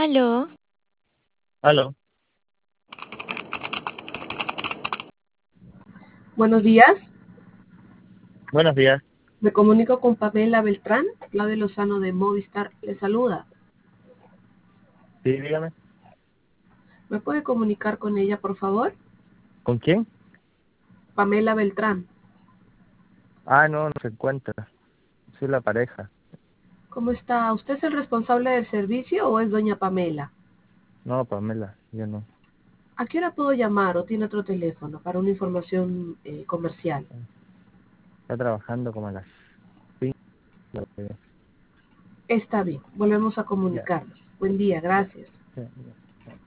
Aló, Aló, Buenos días, buenos días. me comunico con Pamela Beltrán, Claudio Lozano de Movistar le saluda. Sí, dígame. ¿Me puede comunicar con ella, por favor? ¿Con quién? Pamela Beltrán. Ah, no, no se encuentra. Soy la pareja. ¿Cómo está? ¿Usted es el responsable del servicio o es doña Pamela? No, Pamela, yo no. ¿A qué hora puedo llamar o tiene otro teléfono para una información comercial? Está trabajando como a las 5. Está bien, volvemos a Ya, comunicarnos. Buen día, ya, gracias. ya, ya.